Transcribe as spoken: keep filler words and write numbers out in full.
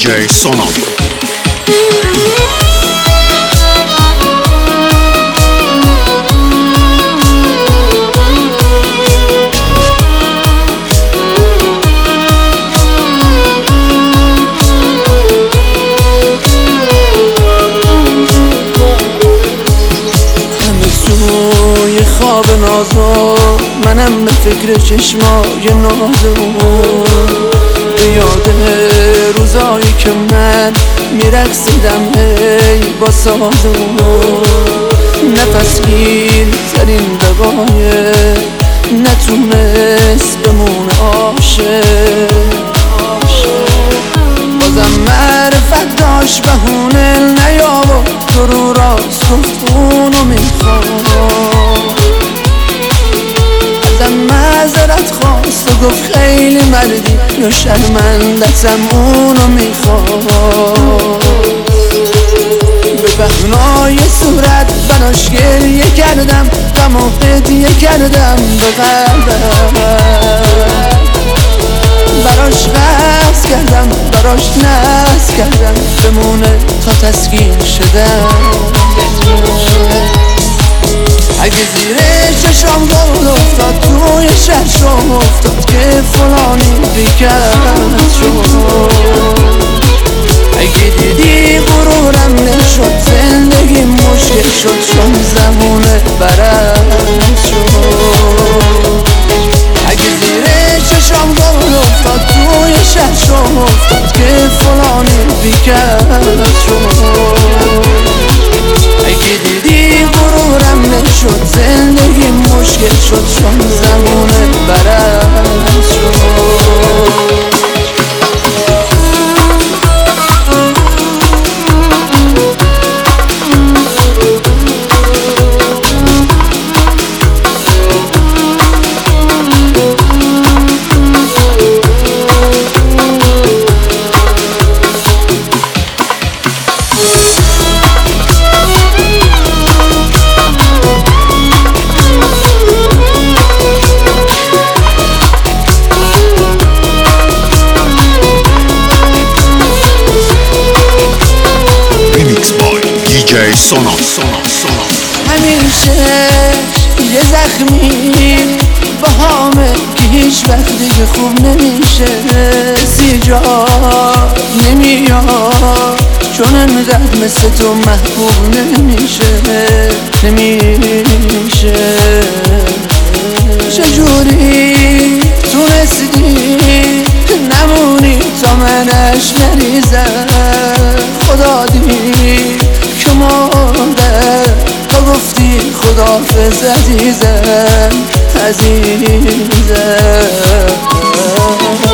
جی سونال. خواب نازو منم به فکر چشمای نازو، به یاد روزایی که من میرقصیدم ای با سازو، نفس گیر ترین دقایق نتونست بمونه عاشق، بازم معرفت داشت بهونه نیاورد تو رو راست گفت اونو میخوام، ازم معذرت خواست و گفت خیلی مردی یا شرمندتم اونو میخوام، به بهنای صورت براش گریه کردم غم و هدیه کردم به قلبم، براش قصد کردم براش ناز کردم بمونه تا تسکین شدم، اگه زیر چشام گل افتاد توی ششم افتاد که فلانی بیکرد شد، اگه دیدی غرورم نشد زندگی مشکل شد چون زمونه برد شد، اگه زیر چشام گل افتاد توی ششم افتاد که فلانی بیکرد شد، اگه دیدی غرورم نشد زندگی مشکل شد چون زمونه برد شد. جی سونال سونال سونال. همیشه یه زخمی با همه که هیچ وقت دیگه خوب نمیشه، زیجار نمیاد چون انقدر مثل تو محبوب نمیشه نمیشه، چجوری تونستی نمونی تا منش نریزم، خدا دید که مرده تا گفتی خداحافظ عزیزم عزیزم.